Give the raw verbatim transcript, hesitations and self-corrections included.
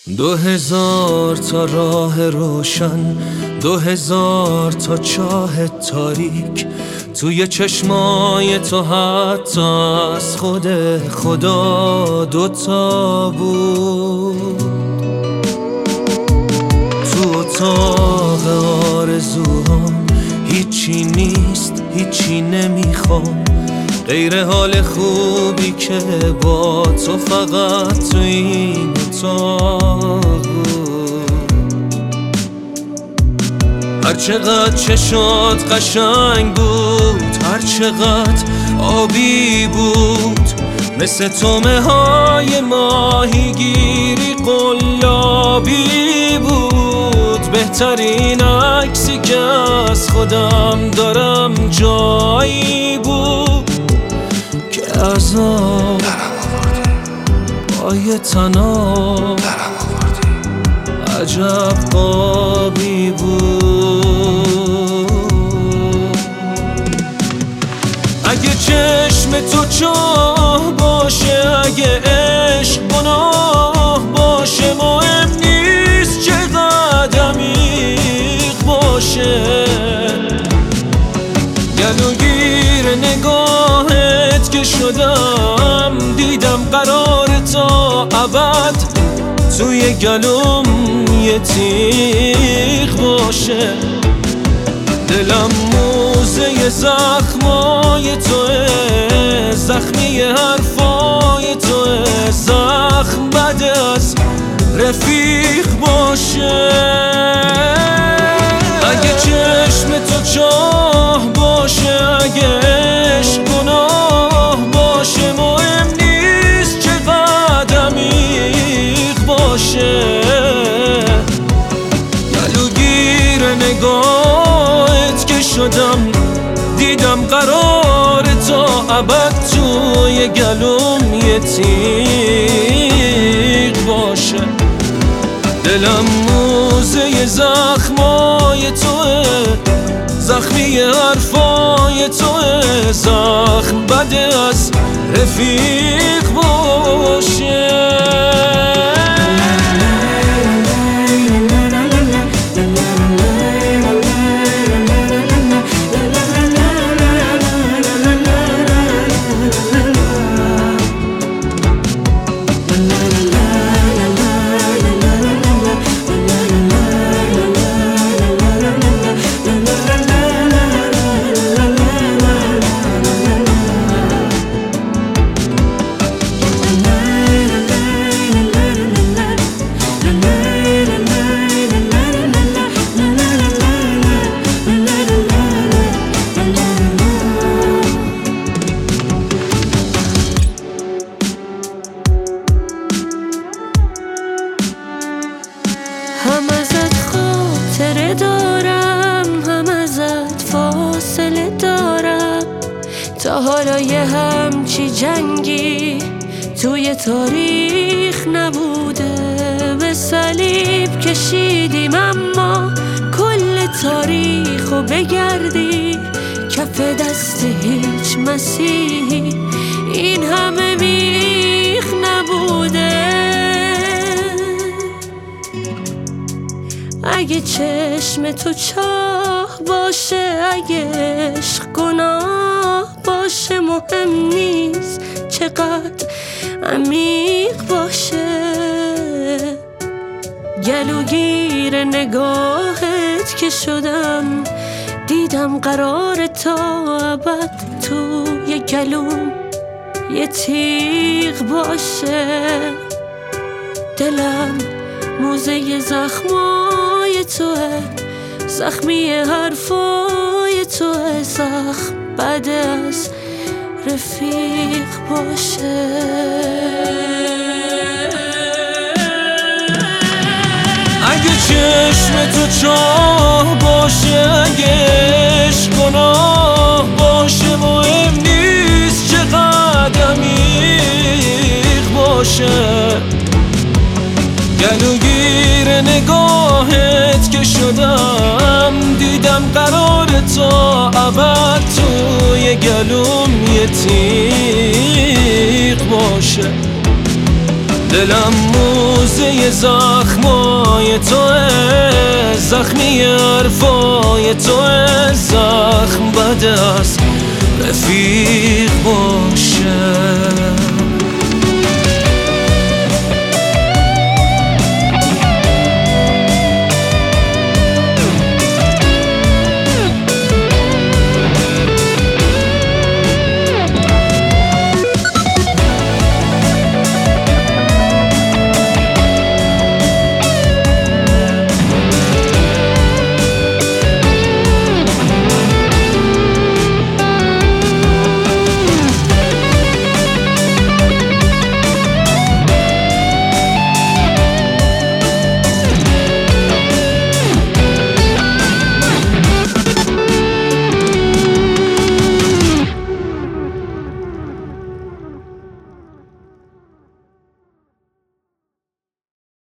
دو هزار تا راه روشن، دو هزار تا چاه تاریک، توی چشمای تو حتی از خود خدا دوتا بود. تو اتاق آرزوهام هیچی نیست، هیچی نمیخوام غیر حال خوبی که با تو فقط تو این اتاق بود. هر چقدر چشات قشنگ بود، هر چقدر آبی بود، مثل تومه های ماهیگیری قلابی بود. بهترین عکسی که از خودم دارم جایی بود که از آب پای تناب عجب قابی بود. اگه چشم تو چاه باشه، اگه عشق گناه باشه، مهم نیست چقدر عمیق باشه. گلوگیر نگاهت که شدم، دیدم قرار تا ابد توی گلوم یه تیغ باشه. دلم موزه زخمای توه، زخمی حرفای توه، زخم بد از رفیق باشه. اگه چشم تو چاه باشه، اگه عشق گناه باشه، مهم نیست چقدر عمیق باشه. گلوگیر نگاهت که شدم، دیدم قرار تا ابد توی گلوم یه تیغ باشه. دلم موزه زخمای توه، زخمی حرفای توه، زخم بده از رفیق باشه. هم ازت خاطره دارم، هم ازت فاصله دارم. تا حالا یه همچی جنگی توی تاریخ نبوده. به صلیب کشیدیم اما کل تاریخو بگردی، کف دست هیچ مسیحی این همه میخ نبوده. اگه چشم تو چاه باشه، اگه عشق گناه باشه، مهم نیست چقدر عمیق باشه. گلوگیر نگاهت که شدم، دیدم قرار تا ابد توی گلوم یه تیغ باشه. دلم موزه زخمای توه، زخمی حرفای توه، زخم بد از رفیق باشه. اگه چشم تو چاه باشه، اگه عشق گناه باشه، مهم نیست چقدر عمیق باشه. گلوگیر نگاهت که شدم، دیدم قرار تا ابد توی گلوم یه تیغ باشه. دلم موزه زخمی زخمای توه، زخمی حرفای توه. زخم بد است رفیق باشه.